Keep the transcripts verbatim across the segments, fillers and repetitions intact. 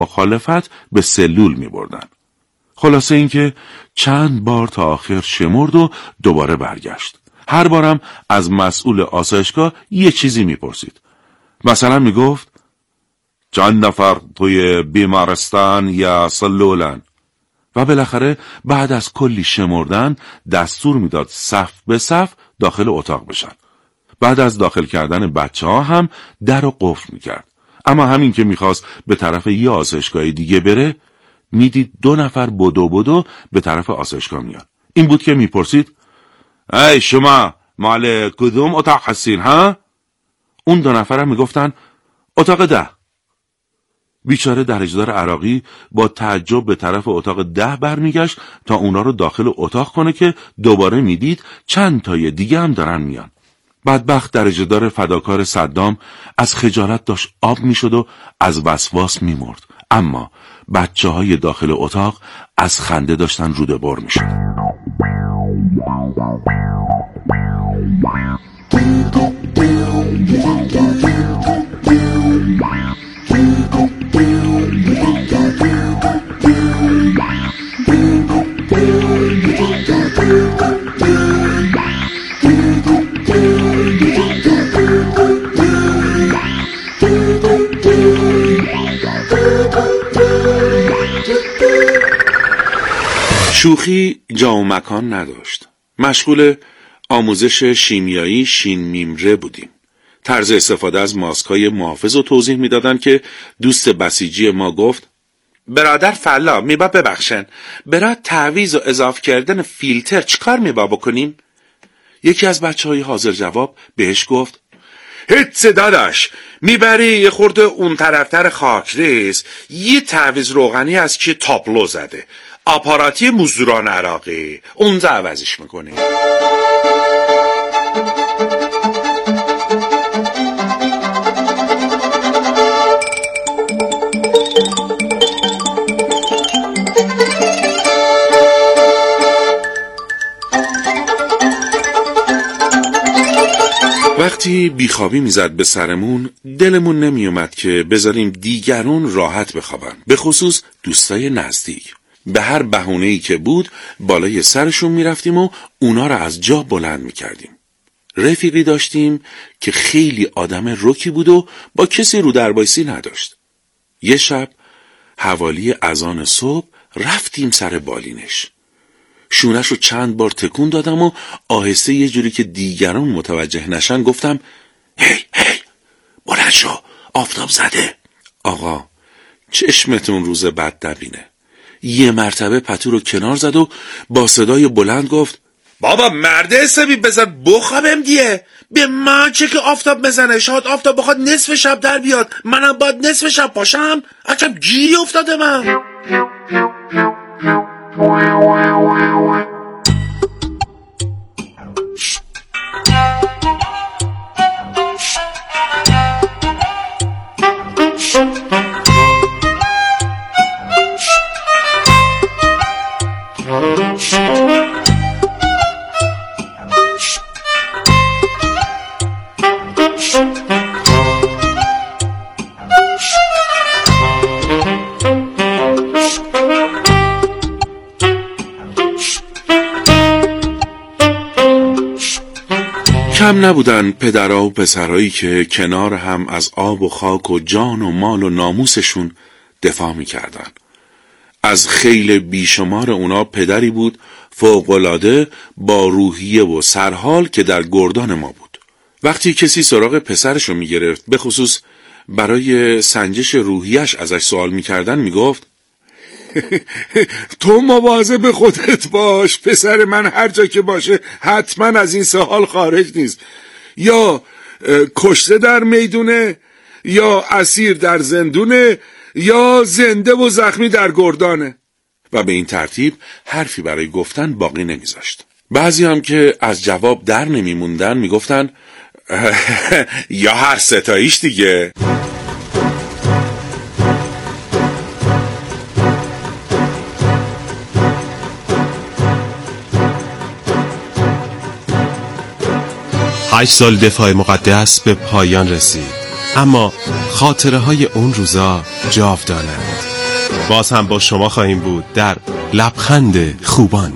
مخالفت به سلول می بردن. خلاصه اینکه چند بار تا آخر شمرد و دوباره برگشت. هر بارم از مسئول آسایشگاه یه چیزی می پرسید. مثلا می گفت چند نفر توی بیمارستان یا سلولن؟ و بالاخره بعد از کلی شمردن دستور میداد صف به صف داخل اتاق بشن. بعد از داخل کردن بچه ها هم در رو قفل میکرد. اما همین که میخواست به طرف یه آسایشگاه دیگه بره، میدید دو نفر بدو بدو به طرف آسایشگاه میان. این بود که میپرسید ای شما مال کدوم اتاق هستین ها؟ اون دو نفر هم میگفتن اتاق ده. بیچاره درجه‌دار عراقی با تعجب به طرف اتاق ده برمیگشت تا اونا رو داخل اتاق کنه که دوباره میدید چند تای دیگه هم دارن میان. بدبخت درجه‌دار فداکار صدام از خجالت داشت آب میشد و از وسواس میمرد. اما بچه های داخل اتاق از خنده داشتن روده بر میشد. شوخی جا و مکان نداشت. مشغول آموزش شیمیایی شین میمره بودیم. طرز استفاده از ماسک‌های محافظ رو توضیح میدادن که دوست بسیجی ما گفت برادر فلا میبا ببخشن، برای تعویض و اضافه کردن فیلتر چیکار میبا بکنیم؟ یکی از بچه‌های حاضر جواب بهش گفت هیچ داداش، میبری یه خورده اون طرفتر خاکریز، یه تعویض روغنی از که تابلو زده، آپاراتی مزدوران عراقی، اونجا عوضش میکنی. وقتی بیخوابی میزد به سرمون، دلمون نمیومد که بذاریم دیگرون راحت بخوابن، به خصوص دوستای نزدیک. به هر بهونه‌ای که بود بالای سرشون میرفتیم و اونا را از جا بلند میکردیم. رفیقی داشتیم که خیلی آدم رکی بود و با کسی رو دربایسی نداشت. یه شب حوالی اذان صبح رفتیم سر بالینش. شونش رو چند بار تکون دادم و آهسته یه جوری که دیگران متوجه نشن گفتم هی هی بلند شو، آفتاب زده. آقا چشمتون روز بد نبینه. یه مرتبه پتو رو کنار زد و با صدای بلند گفت بابا مرد حسابی بزن بخوابم دیگه. به من چه که آفتاب بزنه، شاید آفتاب بخواد نصف شب در بیاد، منم باید نصف شب پاشم. عجب گیری افتاده من. کم نبودن پدرها و پسرهایی که کنار هم از آب و خاک و جان و مال و ناموسشون دفاع میکردن. از خیل بیشمار اونا پدری بود فوق‌العاده با روحیه و سرحال که در گردان ما بود. وقتی کسی سراغ پسرشو میگرفت، به خصوص برای سنجش روحیش ازش سوال میکردن، میگفت تو مواظب خودت باش، پسر من هر جا که باشه حتما از این سه حال خارج نیست، یا کشته در میدونه، یا اسیر در زندونه، یا زنده و زخمی در گردانه. و به این ترتیب حرفی برای گفتن باقی نمیذاشت. بعضی هم که از جواب در نمیموندن میگفتن یا هر ستاییش دیگه. هشت سال دفاع مقدس به پایان رسید، اما خاطره های اون روزا جاودانند. باز هم با شما خواهیم بود در لبخند خوبان.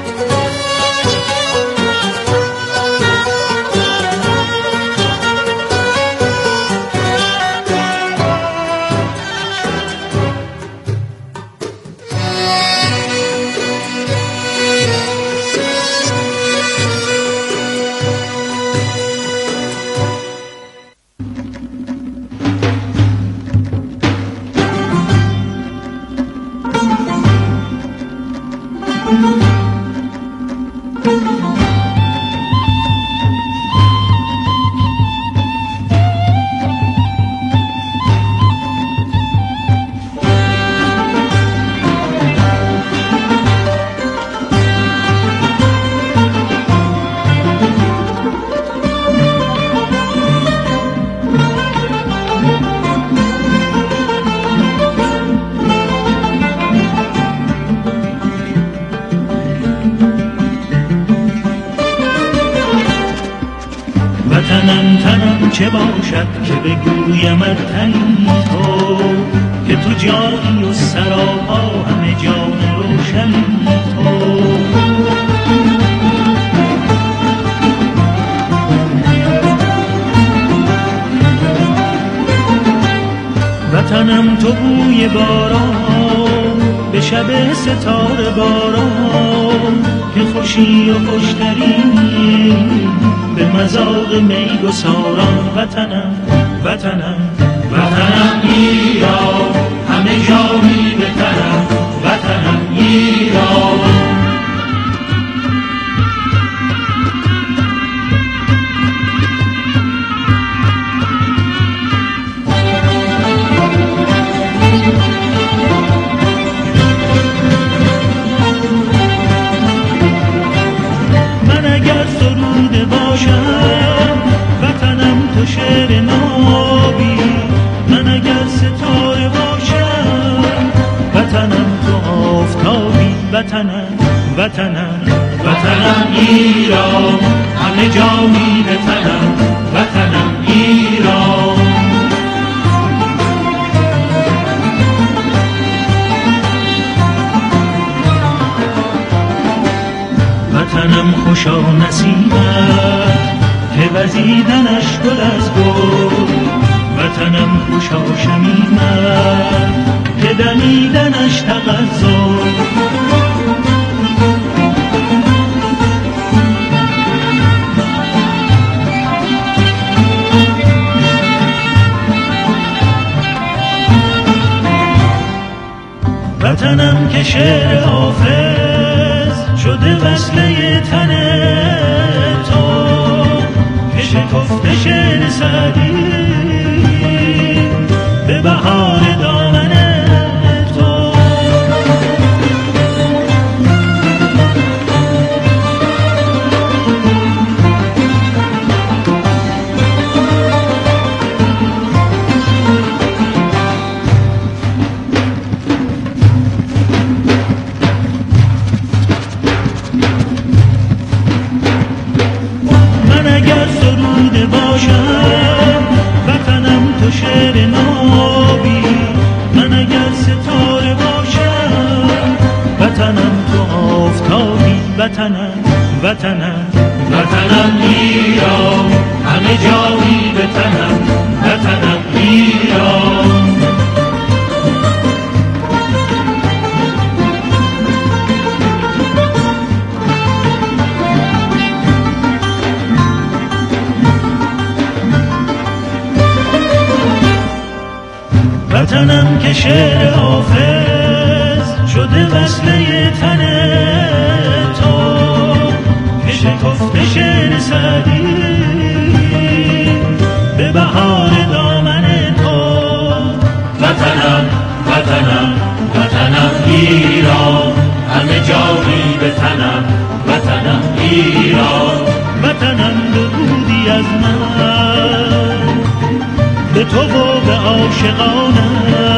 تنم تنم چه باشد که بگویمت تنی تو، که تو جانی و سراپا همه جان روشنی تو. وطنم تو بوی باران به شب ستاره باران، که خوشی و خوشتری به مذاق می گساران. وطنم وطنم وطنم ایران، همه جانی به تنم. وطنم ایران. وطنم تو شعر نابی، من اگر ستاره باشم. وطنم تو آفتابی. وطنم وطنم وطنم ایران، همه جانی به تنم. وطنم ایران. وطنم خوشا نسیمت که وزیدنش گل از گل. وطنم خوشا شمیمت که دمیدنش تغزل. وطنم که شعر حافظ شده وصله تن تو، که شکفته شعر سعدی به بهار دامن تو. من اگر سروده باشم، وطنم تو شعر نابی. من اگر ستاره باشم، وطنم تو آفتابی. وطنم وطنم وطنم ایران، همه جانی به تنم. وطنم ایران. وطنم که شعر حافظ شده وصله تن تو، که شکفته شعر سعدی به بهار دامن تو. وطنم وطنم وطنم ایران، همه جانی به تنم. وطنم ایران. وطنم بودی از من به تو و به عاشقانم،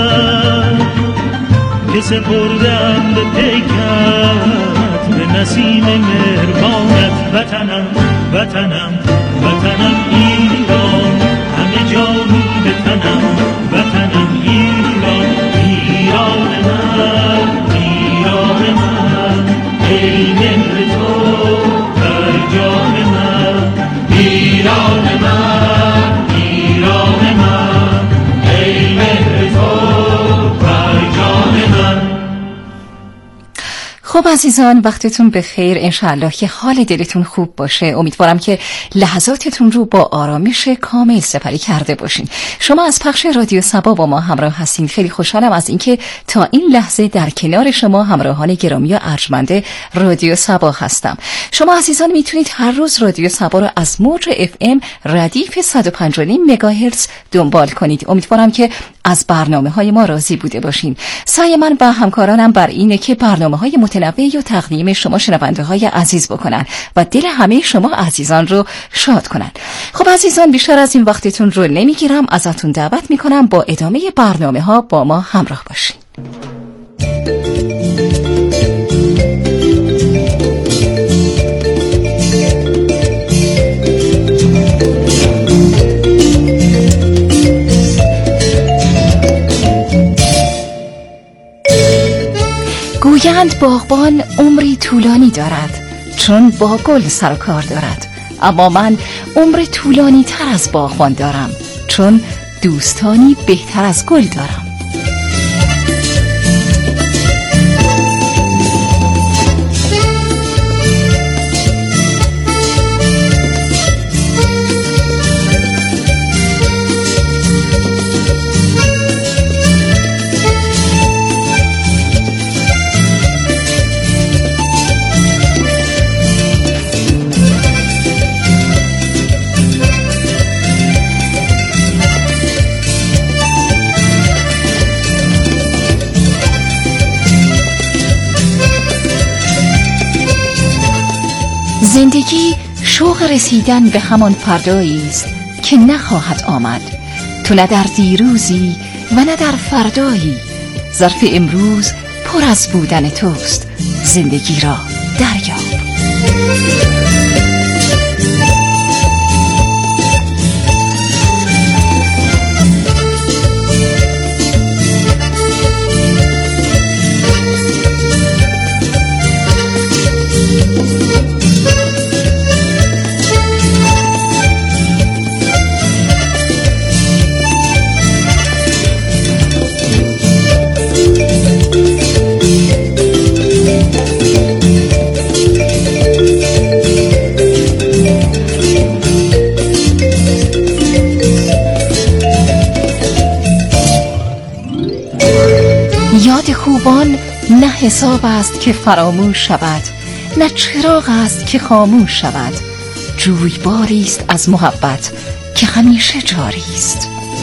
که سپردم به پیکت به نسیم مهربانت. وطنم وطنم وطنم ایران، همه جانی به تنم. وطنم ایران. ایران خب عزیزان، وقتتون بخیر. انشاءالله که حال دلتون خوب باشه. امیدوارم که لحظاتتون رو با آرامش کامل سپری کرده باشین. شما از پخش رادیو صبا با ما همراه هستین. خیلی خوشحالم از اینکه تا این لحظه در کنار شما همراهان گرامی و ارجمند رادیو صبا هستم. شما عزیزان میتونید هر روز رادیو صبا رو از موج اف ام ردیف صد و پنج و نیم مگاهرتز دنبال کنید. امیدوارم که از برنامه‌های ما راضی بوده باشین. سعی من با همکارانم بر اینه که برنامه‌های متنوعی و تقدیم شما شنونده‌های عزیز بکنن و دل همه شما عزیزان رو شاد کنن. خب عزیزان، بیشتر از این وقتتون رو نمیگیرم، ازتون دعوت میکنم با ادامه برنامه‌ها با ما همراه باشین. گویند باغبان عمری طولانی دارد چون با گل سر و کار دارد، اما من عمر طولانی تر از باغبان دارم چون دوستانی بهتر از گل دارم. زندگی شوق رسیدن به همان فردایی است که نخواهد آمد. تو نه در دیروزی و نه در فردایی، ظرف امروز پر از بودن توست. زندگی را دریاب. یاد خوبان نه حساب است که فراموش شود، نه چراغ است که خاموش شود. جویباری است از محبت که همیشه جاری است.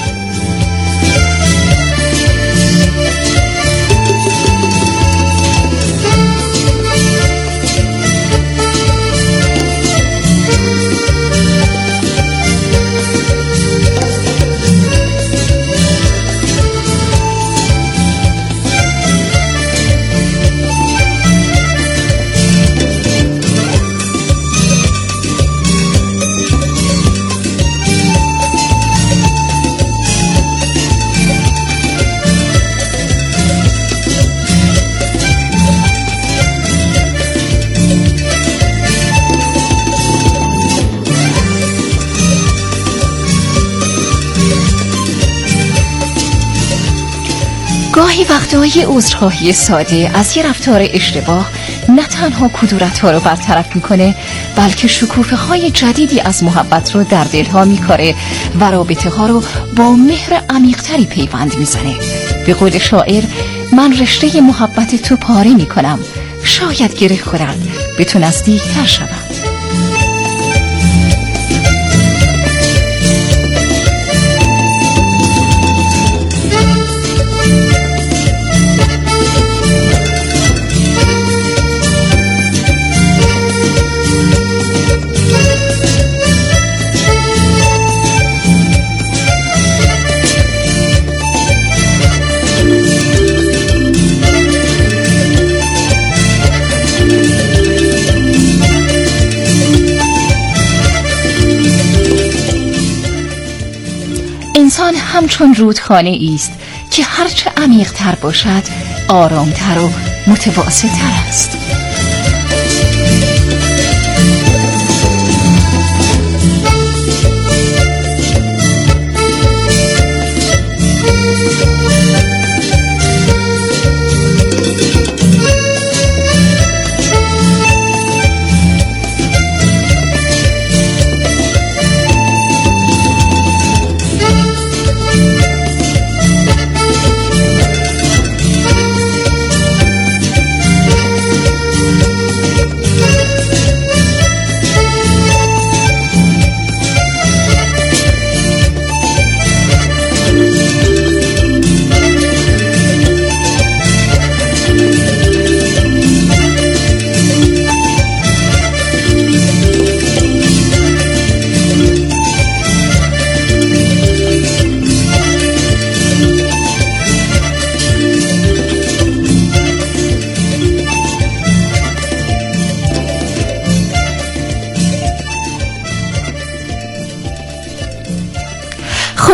گاهی وقتهای عذرخواهی ساده از یه رفتار اشتباه نه تنها کدورت‌ها رو برطرف میکنه، بلکه شکوفه های جدیدی از محبت رو در دلها میکاره و رابطه ها رو با مهر عمیق‌تری پیوند میزنه. به قول شاعر، من رشته محبت تو پاره میکنم، شاید گره خورد به تو نزدیک‌تر شدم. انسان همچون رودخانه است که هرچه عمیق تر باشد آرامتر و متواسط تر است.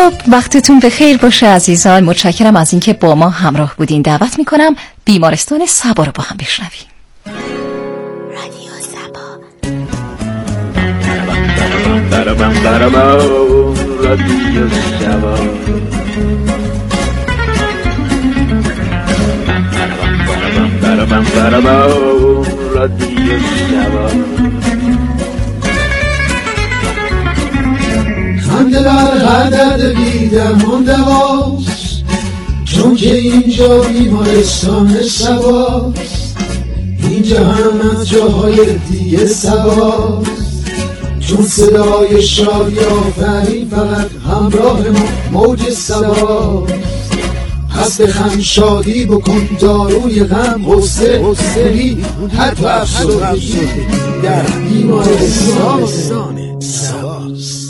خب وقتتون بخیر باشه عزیزان. متشکرم از اینکه با ما همراه بودین. دعوت میکنم بیمارستان صبا رو با هم بشنویم. رادیو صبا. برابم برابم رادیو صبا. برابم برابم رادیو صبا. خنده در حدد بیدرمان دواست، چون که اینجا بیمارستان صباست. اینجا هم از جاهای دیگه صباست، چون صدای شادی آفرین فقط همراه ما موج صباست. پس بخند شادی بکن داروی غم غصه غصه‌ای حتی افسردگی در بیمارستان صباست.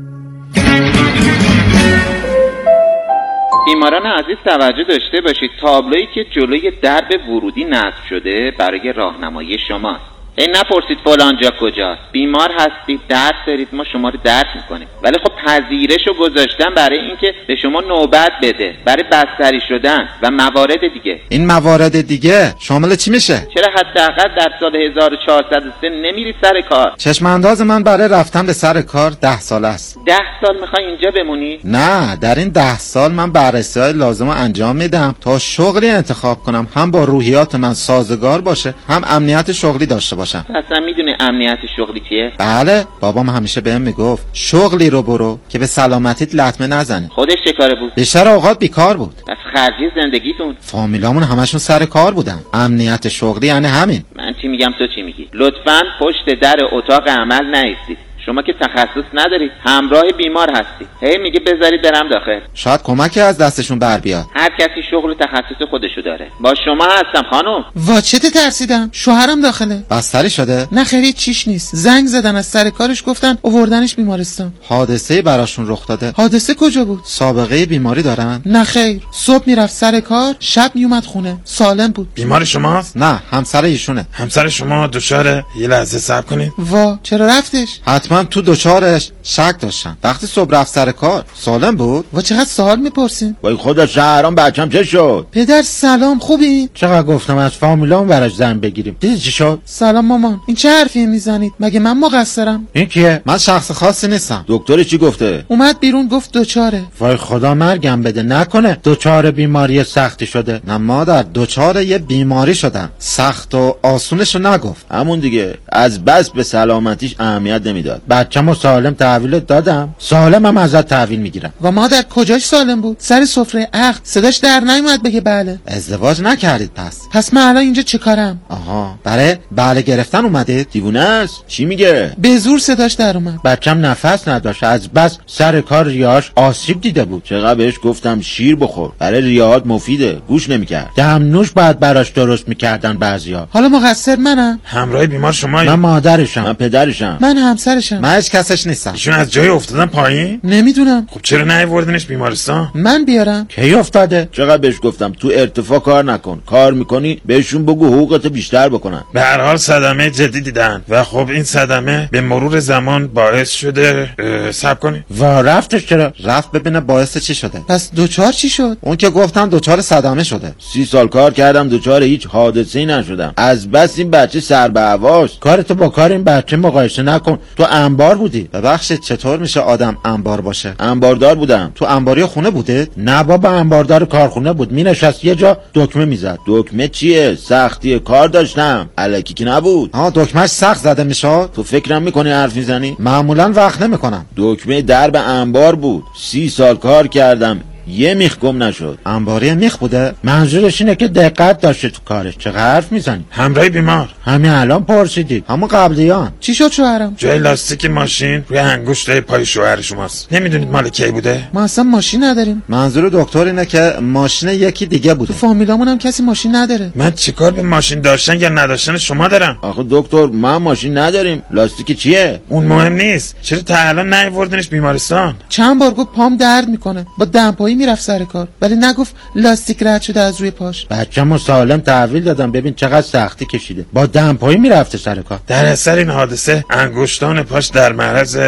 بیماران عزیز توجه داشته باشید، تابلویی که جلوی درب ورودی نصب شده برای راهنمایی شماست. این نپرسید فلان جا کجاست. بیمار هستید، درد دارید، ما شما رو درد میکنیم. ولی خب پذیرش رو گذاشتن برای اینکه به شما نوبت بده، برای بستری شدن و موارد دیگه. این موارد دیگه شامل چی میشه؟ چرا حداقل در سال هزار و چهارصد و سه نمیری سر کار؟ چشم انداز من برای رفتن به سر کار ده سال است. ده سال میخوای اینجا بمونی؟ نه، در این ده سال من بررسی های لازم رو انجام میدم تا شغلی انتخاب کنم هم با روحیات من سازگار باشه، هم امنیت شغلی داشته باشم. اصلا میدونی امنیت شغلی چیه؟ بله، بابام همیشه بهم میگفت شغلی رو برو که به سلامتیت لطمه نزنه. خودش چه کاره بود؟ بیشتر اوقات بیکار بود. از خرجی زندگیتون؟ فامیلامون همشون سر کار بودن. امنیت شغلی یعنی همین. من چی میگم تو چی میگی؟ لطفاً پشت در اتاق عمل نایستید. شما که تخصص ندارید، همراه بیمار هستید. هی میگه بذارید برم داخل. شاید کمکی از دستشون بر بیاد. هر کسی شغل و تخصص خودشو داره. با شما هستم خانم. واچته ترسیدم، شوهرم داخله. بستری شده؟ نه خیلی چیش نیست. زنگ زدن از سر کارش گفتن آوردنش بیمارستان. حادثه براشون رخ داده. حادثه کجا بود؟ سابقه بیماری دارن؟ نه خیر. صبح میرفت سر کار، شب میومد خونه. سالم بود. بیمار شماست؟ نه، همسر ایشونه. همسر شما دچار یه لحظه صبر کنید. وا، چرا رفتش؟ حتما تو دچارش شک داشتن. وقتی صبح رفت سر کار سالم بود. و چقدر سوال میپرسین؟ وای خدا شهرام بچم چه شد؟ پدر سلام، خوبین؟ چقدر گفتم از فامیلام براش زن بگیریم. دیدی چی شد؟ سلام مامان. این چه حرفی میزنید؟ مگه من مقصرم؟ این کیه؟ من شخص خاصی نیستم. دکتر چی گفته؟ اومد بیرون گفت دچاره. وای خدا مرگم بده، نکنه دچار بیماری سختی شده. نه مادر، دچار یه بیماری شدم. سخت و آسونشو نگفت. همون دیگه، از بس به سلامتیش اهمیت نمیداد. بچه‌مو سالم تحویل دادم، سالمم ازت تحویل میگیرم. و مادر کجاش سالم بود؟ سر سفره عقد صداش در نیومد بگه بله. ازدواج نکردید پس؟ پس من الان اینجا چه کارم؟ آها، برای بله گرفتن اومدید؟ دیوونه است؟ چی میگه؟ به زور صداش در اومد. بچم نفس نداشت، از بس سر کار ریاش آسیب دیده بود. چقدر بهش گفتم شیر بخور، برای ریاحت مفیده، گوش نمیکرد. دمنوش باید براش درست میکردن بعضیا. حالا مقصر منم؟ همراه بیمار شمایی؟ من مادرشم. من پدرشم. من همسرشم. من هیچ کسش نیستم. ایشون از جای افتادن پایین؟ نمیدونم. خب چرا نیاوردنش بیمارستان؟ من بیارم. کی افتاده؟ چقدر بهش گفتم تو ارتفاع کار نکن، کار میکنی بهشون بگو حقوقت بیشتر بکنن. به هر حال صدمه جدی دیدن و خب این صدمه به مرور زمان باعث شده صبر کنی. و رفتش چرا؟ رفت ببینه باعث چی شده. پس دوچار چی شد؟ اون که گفتن دوچار صدمه شده. سی سال کار کردم دوچار هیچ حادثه‌ای نشدم. از بس این بچه سر به هواست. کارتو با کار این بچه مقایسه نکن. تو انبار بودی. ببخشید چطور میشه آدم انبار باشه؟ انباردار بودم. تو انباری خونه بوده؟ نه بابا، انباردار کارخونه بود. مینشست یه جا دکمه میزد. دکمه چیه؟ سختی کار داشتم، الکی که نبود. ها، دکمهش سخت زده میشه؟ تو فکرم میکنی حرف میزنی؟ معمولا وقت نمیکنم. دکمه درب انبار بود. سی سال کار کردم، یه میخ گم نشد. انباری میخ بوده؟ منظورش اینه که دقت داشته تو کارش. چه حرف میزنی؟ همراه بیمار؟ همین الان پرسیدید. همون قبلیان. چی شد شوهرم؟ جای لاستیک ماشین روی انگشت پای شوهر شماست. نمیدونید مال کی بوده؟ ما اصلا ماشین نداریم. منظور دکتر اینه که ماشین یکی دیگه بوده. تو فامیلامون هم کسی ماشین نداره. من چیکار به ماشین داشتن یا نداشتن شما دارم؟ آخه دکتر ما ماشین نداریم. لاستیک چیه؟ اون مهم نیست. چرا تا الان نیاوردنش بیمارستان؟ چند بار گفت پام درد میکنه، با دمپایی میرفت سر کار، ولی نگفت لاستیک رد شده از روی پاش. بچه‌مو سالم تحویل دادم، ببین چقدر سختی کشیده. با دمپایی میرفته سر کار. در اثر این حادثه انگشتان پاش در معرض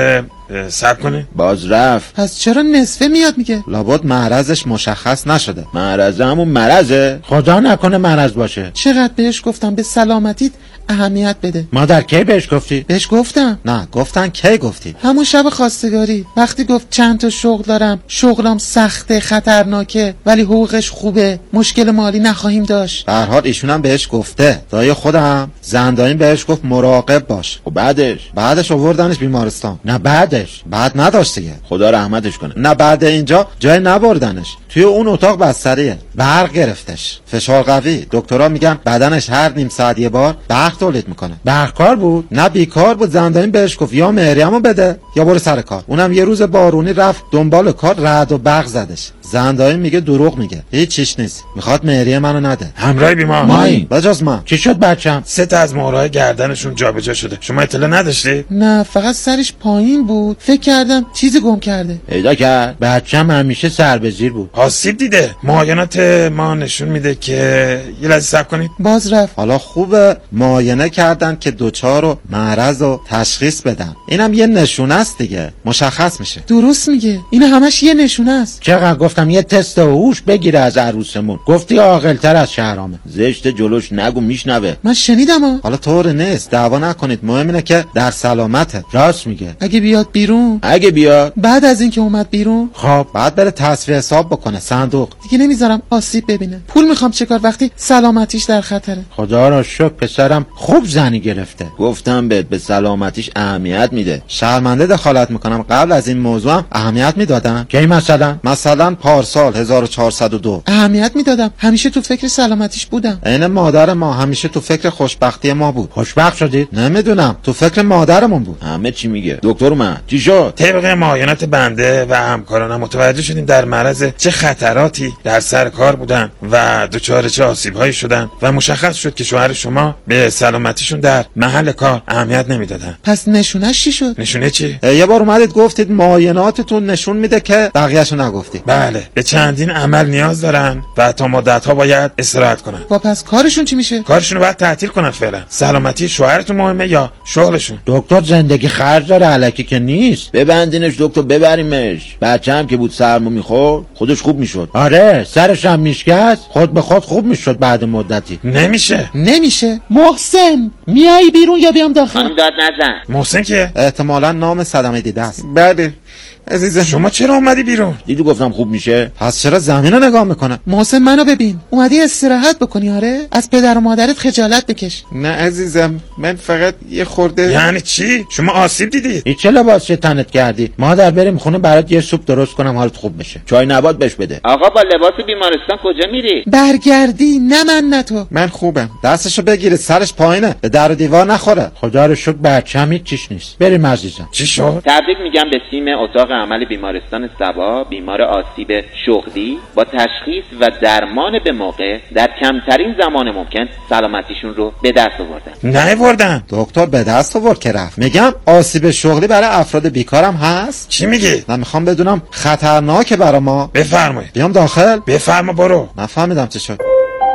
صبر کنه. باز رفت. پس چرا نصفه میاد میگه؟ لابد معرضش مشخص نشده. معرض همون مرضه. خدا نکنه مرض باشه. چقدر بهش گفتم به سلامتیت اهمیت بده. مادر کی بهش گفتی؟ بهش گفتم. نه گفتن کی گفتی؟ همون شب خواستگاری وقتی گفت چند تا شغل دارم، شغلم سخته، خطرناکه، ولی حقوقش خوبه، مشکل مالی نخواهیم داشت. به هر حال ایشونم بهش گفته. دایی خودم زندانی بهش گفت مراقب باش. و بعدش بعدش آوردنش بیمارستان. نه بعدش بعد نداشت دیگه. خدا رحمتش کنه. نه بعد اینجا جای نبردنش. توی اون اتاق بستریه. برق گرفتش. فشار قوی. دکترها میگن بدنش هر نیم ساعت یه بار برق تولید میکنه. برقکار بود؟ نه بیکار بود. زندانی بهش گفت یا مهریه‌مو بده یا برو سر کار. اونم یه روز بارونی رفت دنبال کار، رعد و برق زدش. زندانی میگه دروغ میگه، هیچ چیش نیست، میخواد مهریه منو نده. همراه بیمار مایی بجاز من. چی شد بچم؟ سه تا از مهرهای گردنشون جابجا شده. شما اطلاع نداشتی؟ نه فقط سرش پایین بود، فکر کردم چیزی گم کرده. پیدا کرد. بچم همیشه سر به زیر بود. آسیب دیده. معاینات ما نشون میده که یه لحظه صبر کنید. باز رفت. حالا خوبه معاینه کردن که دوچار و معرض و تشخیص بدن. اینم یه نشونه است دیگه، مشخص میشه. درست میگه، این همش یه نشونه است. چقدر گفتم یه تست هوش بگیره از عروسمون، گفتی عاقل‌تر از شهرامه. زشت جلوش نگو، میشنوه. من شنیدم ها. حالا طور نیست، دعوا نکنید، مهم اینه که در سلامته. راست میگه. اگه بیاد بیرون، اگه بیاد بعد از اینکه اومد بیرون، خب بعد بره تصفیه حساب بکنه صندوق. دیگه نمیذارم آسیب ببینه. پول میخوام چیکار وقتی سلامتیش در خطره؟ خدا را شکر پسرم خوب زنی گرفته. گفتم بهت به سلامتیش اهمیت میده. شرمنده دخالت میکنم، قبل از این موضوع هم اهمیت میدادم. کی مثلا؟ مثلا پارسال هزار و چهارصد و دو اهمیت میدادم، همیشه تو فکر سلامتیش بودم. عین مادر ما همیشه تو فکر خوشبختی ما بود. خوشبخت شدید؟ نمیدونم، تو فکر مادرمون بود. همه چی میگه. دکتر من چی شد؟ طبق معاینات بنده و همکارانم متوجه شدیم در معرض چه خطراتی در سر کار بودن و دچار چه آسیب‌هایی شدن و مشخص شد که شوهر شما به سلامتیشون در محل کار اهمیت نمیدادن. پس نشونش چی شد؟ نشونه چی؟ یه بار اومدید گفتید معایناتتون نشون میده که بقیه‌شو نگفتی. بله، به چندین عمل نیاز دارن و تا مدت‌ها باید استراحت کنن. و پس کارشون چی میشه؟ کارشون رو باید تعطیل کنن فعلا. سلامتی شوهرتون مهمه یا شغلشون؟ دکتر زندگی خرج داره، الکی که نیست. ببندینش دکتر، ببریمش. بچه‌م که بود سرمو میخورد خودش خوب میشد. آره سرش هم میشکست، خود به خود خوب میشد بعد مدتی. نمیشه نمیشه. محسن میای بیرون یا بیام داخل؟ خانم داد نزن. محسن که احتمالاً نام صدمه دیده است. بله عزیزم. شما چرا اومدی بیرون؟ دیدی گفتم خوب میشه. پس چرا زمین رو نگاه میکنه؟ محسن منو ببین، اومدی استراحت بکنی؟ آره از پدر و مادرت خجالت بکش. نه عزیزم، من فقط یه خورده. یعنی چی؟ شما آسیب دیدید؟ این چه لباس تنت کردی؟ مادر بریم خونه برات یه سوپ درست کنم حالت خوب بشه. چای نبات بهش بده. آقا با لباس بیمارستان کجا میری؟ برگردی. نه من نه تو. من خوبم. دستشو بگیرید، سرش پایینه، به در و دیوار نخوره. خدا رو شکر بچه‌م هیچ چیش نیست. بریم عزیزم. چی شد؟ تبریک میگم به تیم اتاق عمل بیمارستان سبا. بیمار آسیب شغلی با تشخیص و درمان به موقع در کمترین زمان ممکن سلامتیشون رو به دست آوردن. نیاوردن. دکتر به دست آورد که رفت. میگم آسیب شغلی برای افراد بیکارم هست. چی میگی؟ من میخوام بدونم خطرناکه برای ما. بفرمایید. بیام داخل؟ بفرما برو. نفهمیدم چه شد.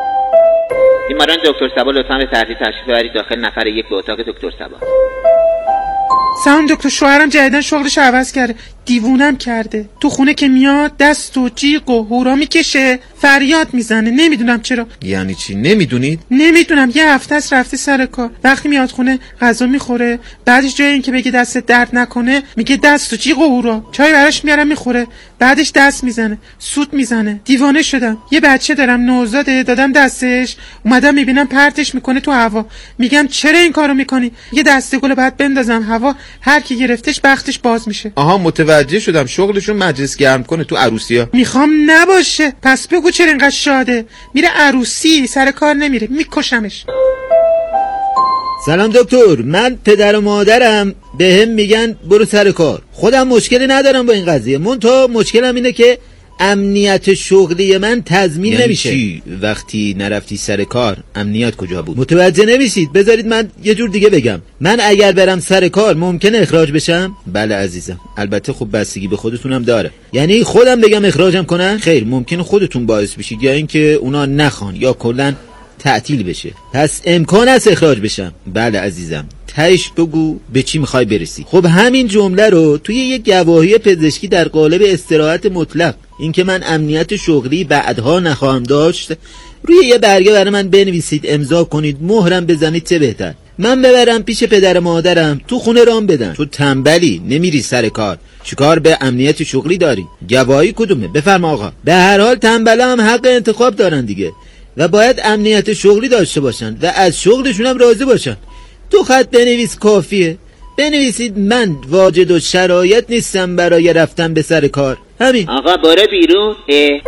بیماران دکتر سبا لطفا به ترتیب تشریف ببرید داخل. نفر یک به اتاق دکتر سبا. سلام دکتر، شوهرم جدیدن شغلش عوض کرده، دیوونم کرده. تو خونه که میاد دست و جیغ و هورا میکشه، فریاد میزنه. نمیدونم چرا. یعنی چی نمیدونید؟ نمیدونم. یه هفته است رفته سر کار، وقتی میاد خونه غذا میخوره، بعدش جای این که بگه دست درد نکنه میگه دست و جیغ و هورا. چای براش میارم میخوره، بعدش دست میزنه، سوت میزنه. دیوانه شدم. یه بچه دارم نوزاده، دادم دستش، اومدم میبینم پرتش میکنه تو هوا. میگم چرا این کارو میکنی؟ یه دسته گل بعد بندازم هوا، هر کی گرفتش بختش باز میشه. آها متوجه شدم، شغلشون مجلس گرم کنه تو عروسیا. میخوام نباشه. پس بگو چرا اینقدر شاده؟ میره عروسی، سر کار نمیره، میکشمش. سلام دکتر، من پدر و مادرم به هم میگن برو سر کار. خودم مشکلی ندارم با این قضیه، منتها مشکلم اینه که امنیت شغلی من تضمین یعنی نمیشه. چی؟ وقتی نرفتی سر کار امنیت کجا بود؟ متوجه نمیشید. بذارید من یه جور دیگه بگم. من اگر برم سر کار ممکنه اخراج بشم؟ بله عزیزم، البته خب بستگی به خودتونم داره. یعنی خودم بگم اخراجم کنن؟ خیر، ممکنه خودتون باعث بشید یا اینکه اونا نخوان یا کلا تعطیل بشه. پس امکان است اخراج بشم. بله عزیزم، تهش بگو به چی میخوای برسی. خب همین جمله رو توی یه گواهی پزشکی در قالب استراحت مطلق، اینکه من امنیت شغلی بعدها نخواهم داشت، روی یه برگه برای من بنویسید، امضا کنید، مهرم بزنید، چه بهتر. من ببرم پیش پدر مادرم تو خونه رام بدن. تو تنبلی نمیری سر کار، چیکار به امنیت شغلی داری؟ گواهی کدومه؟ بفرما آقا. به هر حال تنبلا هم حق انتخاب دارن دیگه و باید امنیت شغلی داشته باشن و از شغلشون هم راضی باشن. تو خط بنویس کافیه. بنویسید من واجد و شرایط نیستم برای رفتن به سر کار. همین. آقا برو بیرون. اه.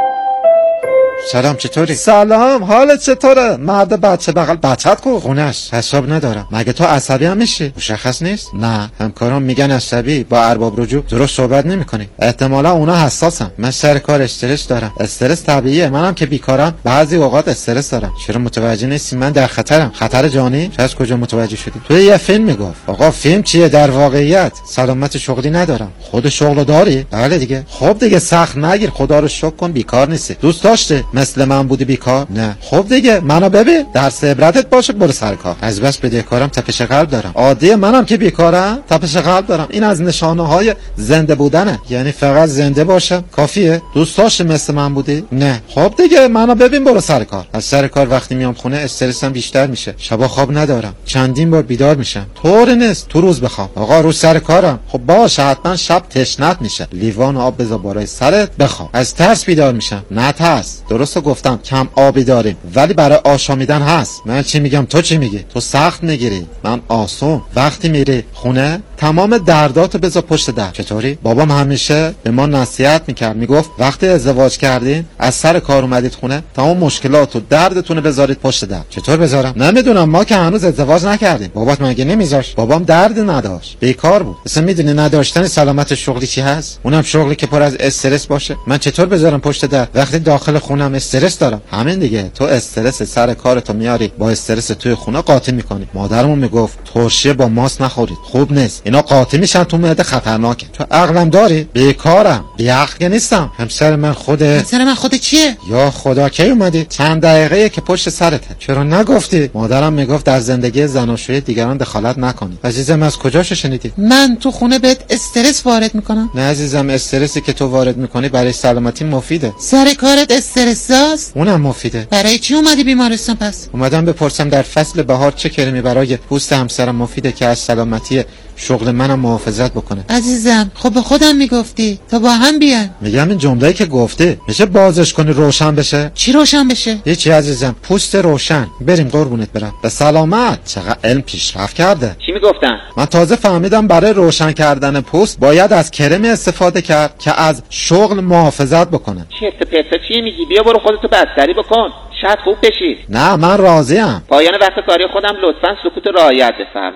سلام، چطوری؟ سلام، حالت چطوره؟ مرد بچه بغل بچت کو خونش حساب ندارم. مگه تو عصبی هم میشی؟ مشخص نیست؟ نه، همکارام میگن عصبی، با ارباب رجوع درست صحبت نمیکنی. احتمالا اونا حساسن. من سر کار استرس دارم. استرس طبیعیه، منم که بیکارم بعضی اوقات استرس دارم. چرا متوجه نیستی من در خطرم؟ خطر جانی؟ چه از کجا متوجه شدی؟ تو یه فیلم میگفت. آقا فیلم چیه؟ در واقعیت سلامت شغلی ندارم. خود شغل داری؟ بله دیگه. خب دیگه سخت نگیر، خدا رو شکر کن بیکار نیستی. دوست داشته مثل من بودی بیکار؟ نه. خب دیگه منو ببین، درس عبرتت باشه، برو سر کار. از بس بدهکارم، تپش قلب دارم. عادیه، منم که بیکارم تپش قلب دارم. این از نشانه های زنده بودنه. یعنی فقط زنده باشم کافیه؟ دوست داشته مثل من بودی؟ نه. خب دیگه منو ببین، برو سر کار. از سر کار وقتی میام خونه استرسم بیشتر میشه. شبا خواب ندارم، چندین بار بیدار میشم. طور نیست تو روز بخوام. آقا رو سر کارم. خب باشه، حتما شب تشنت میشه. لیوان آب بذار بالای سرت بخوام. از ترس بیدار میشم. نه ترس، درست گفتم کم آبی داریم، ولی برای آشامیدن هست. من چی میگم تو چی میگی؟ تو سخت میگیری، من آسون. وقتی میری خونه تمام درداتو بذار پشت در. چطوری؟ بابام همیشه به ما نصیحت میکرد، میگفت وقتی ازدواج کردین از سر کار اومدید خونه تمام مشکلات و دردتونو بذارید پشت در. چطور بذارم؟ نمیدونم، ما که هنوز ازدواج نکردیم. بابات مگه نمیذاشت؟ بابام درد نداشت، بیکار بود. اصلا میدونی نداشتن سلامت شغلی چی هست؟ اونم شغلی که پر از استرس باشه. من چطور بذارم پشت در وقتی داخل خونم استرس دارم؟ همین دیگه، تو استرس سر کارتو میاری با استرس توی خونه قاطی میکنی. مادرمون میگفت ترشی با ماست نخورید، خوب نیست، اینا قاطی میشن تو معده، خطرناکه. تو عقلم داری؟ بیکارم، بیعقل نیستم. همسر من خوده. همسر من خوده چیه؟ یا خدا کی اومدی؟ چند دقیقه که پشت سرته. چرا نگفتی؟ مادرم میگفت در زندگی زناشویی دیگران دخالت نکنی. عزیزم از کجاشو شنیدی؟ من تو خونه بهت استرس وارد میکنم؟ نه عزیزم، استرسی که تو وارد میکنی برای سلامتی مفیده. سر کارت استرس است؟ اونم مفیده. برای چی اومدی بیمارستان پس؟ اومدم بپرسم در فصل بهار چه کریمی برای پوست همسرم مفیده که از سلامتی شغل منم محافظت بکنه. عزیزم خب به خودم میگفتی تا با هم بیان. میگم این جمله‌ای که گفته میشه بازش کنی روشن بشه. چی روشن بشه؟ هیچی عزیزم، پوست روشن. بریم قربونت برم. به سلامت. چقدر علم پیشرفت کرده. چی میگفتن؟ من تازه فهمیدم برای روشن کردن پوست باید از کرمی استفاده کرد که از شغل محافظت بکنه. چرت و پرت چی میگی؟ بیا برو خودتو بستری بکن، شاید خوب بشی. نه من راضیم. پایان وقت کاری خودم لطفاً سکوت رعایت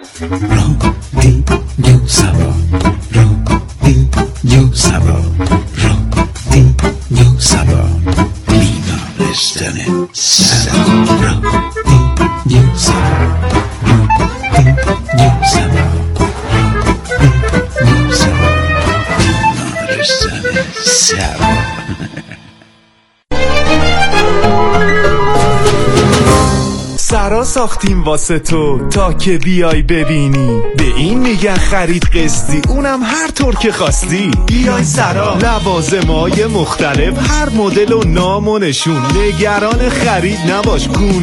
بفرما. رادیو سبا، رادیو سبا، رادیو سبا، بیمارستان سبا، رادیو سبا، رادیو سبا، رادیو سبا، بیمارستان سبا. سرا ساختیم واسه تو تا که بیای ببینی، به این میگن خرید قسطی، اونم هر طور که خواستی. بیای سرا، لوازمای مختلف، هر مدل و نام و نشون، نگران خرید نباش.